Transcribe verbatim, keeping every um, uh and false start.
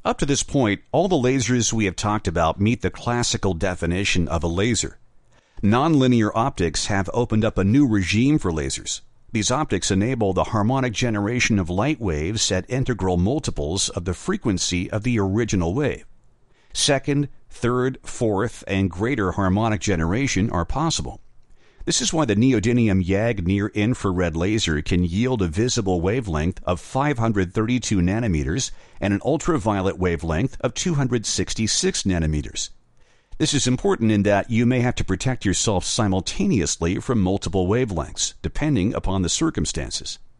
Up to this point, all the lasers we have talked about meet the classical definition of a laser. Nonlinear optics have opened up a new regime for lasers. These optics enable the harmonic generation of light waves at integral multiples of the frequency of the original wave. Second, third, fourth, and greater harmonic generation are possible. This is why the neodymium YAG near-infrared laser can yield a visible wavelength of five hundred thirty-two nanometers and an ultraviolet wavelength of two hundred sixty-six nanometers. This is important in that you may have to protect yourself simultaneously from multiple wavelengths, depending upon the circumstances.